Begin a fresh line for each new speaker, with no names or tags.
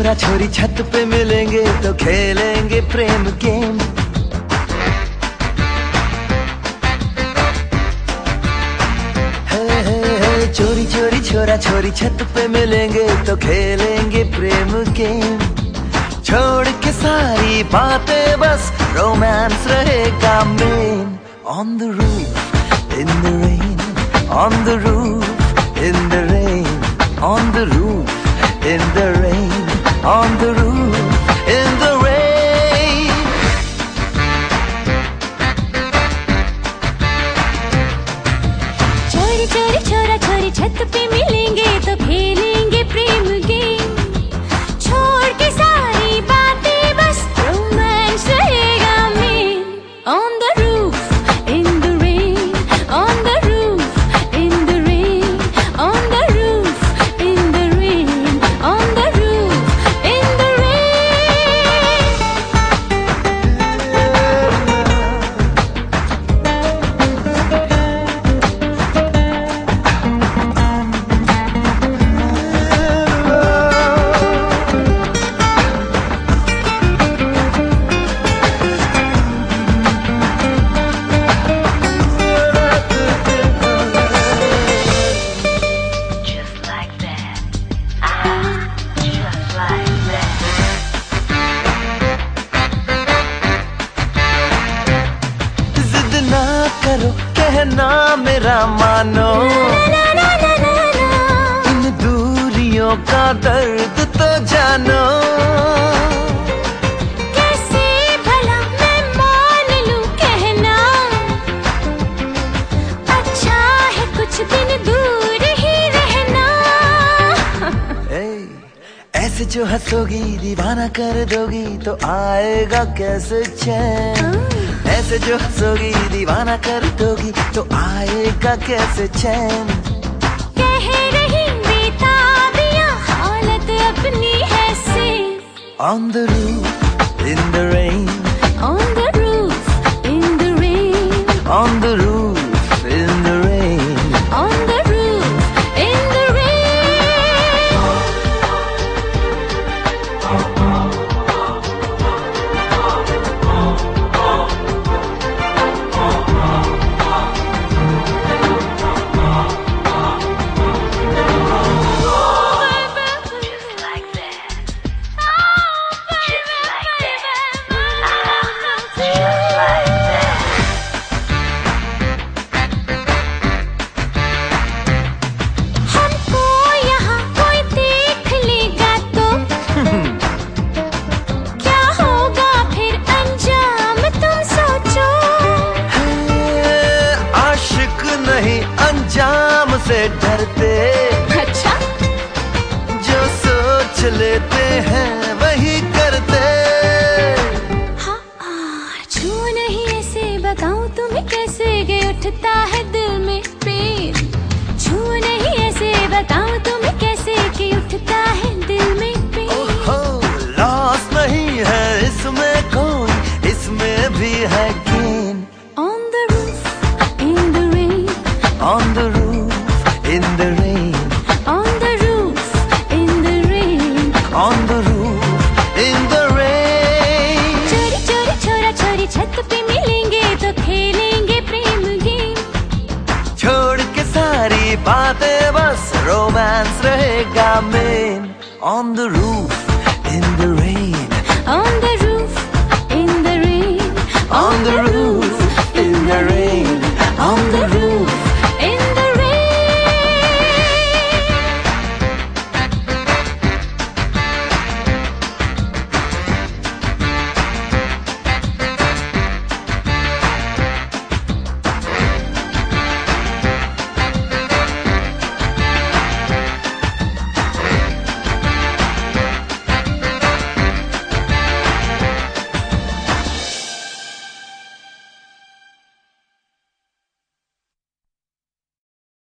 छोरा छोरी छत पे मिलेंगे तो खेलेंगे प्रेम गेम। चोरी चोरी छोरा छोरी छत पे मिलेंगे तो खेलेंगे प्रेम गेम। छोड़ के सारी बातें बस रोमांस रहेगा मेन। On the roof, in the rain, on the roof, in the rain, on the roof, in the rain, on the roof, in the rain।
चोरी चोरी छोरा छोरी छत पे मिलेंगे तो खेलेंगे प्रेम गेम। छोड़ के सारी बातें बस रोमांस रहेगा मेन। On the roof, in the rain, on the roof, in the rain, on the roof, in the rain, on the roof, in the
करो कहना मेरा मानो, इन दूरियों का दर्द तो जानो।
कैसे भला मैं मान लूं कहना, अच्छा है कुछ दिन दूर ही रहना।
ऐसे जो हंसोगी दीवाना कर दोगी तो आएगा कैसे चैन। ऐसे जो हंसोगी दीवाना कर दोगी तो आएगा कैसे चैन।
कह रही बेताबियां हालत अपनी है से।
On the roof, in the rain,
On the roof, in the rain,
on the roof, in the rain,
on the roof, in the rain।
अंजाम से डरते,
अच्छा
जो सोच लेते हैं वही करते।
हाँ छू नहीं ऐसे बताऊं तुम्हें कैसे के उठता है दिल में प्रेम। छू नहीं ऐसे बताऊं तुम्हें कैसे के उठता है दिल में प्रेम।
लॉस नहीं है इसमें कोई, इसमें भी है gain.
On the roof, in the rain,
On the roof, in the rain,
on the roof, in the rain,
on the roof, in the rain।
चोरी चोरी छोरा छोरी छत पे मिलेंगे तो खेलेंगे प्रेम गेम।
छोड़ के सारी बातें बस रोमांस रहेगा मेन। On the roof, in the rain,
On the roof, in the rain,
on the roof, in the rain, on the roof।